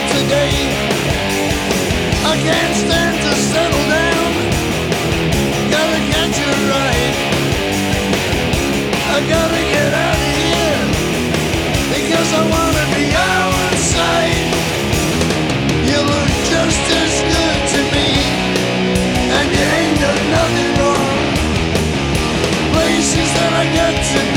today. I can't stand to settle down. Gotta catch a ride. I gotta get out of here because I wanna be outside. You look just as good to me, and you ain't done nothing wrong. Places that I got to